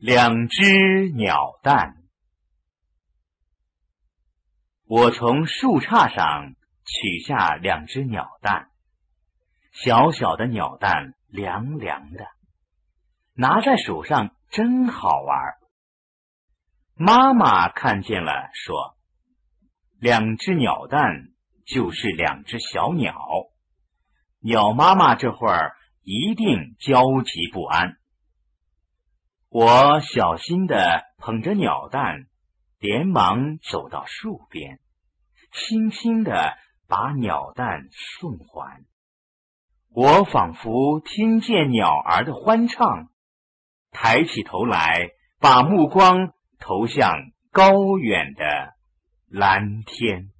两只鸟蛋。我从树杈上取下两只鸟蛋，小小的鸟蛋凉凉的，拿在手上真好玩。妈妈看见了，说：两只鸟蛋就是两只小鸟，鸟妈妈这会儿一定焦急不安。我小心地捧着鸟蛋，连忙走到树边，轻轻地把鸟蛋送还。我仿佛听见鸟儿的欢唱，抬起头来，把目光投向高远的蓝天。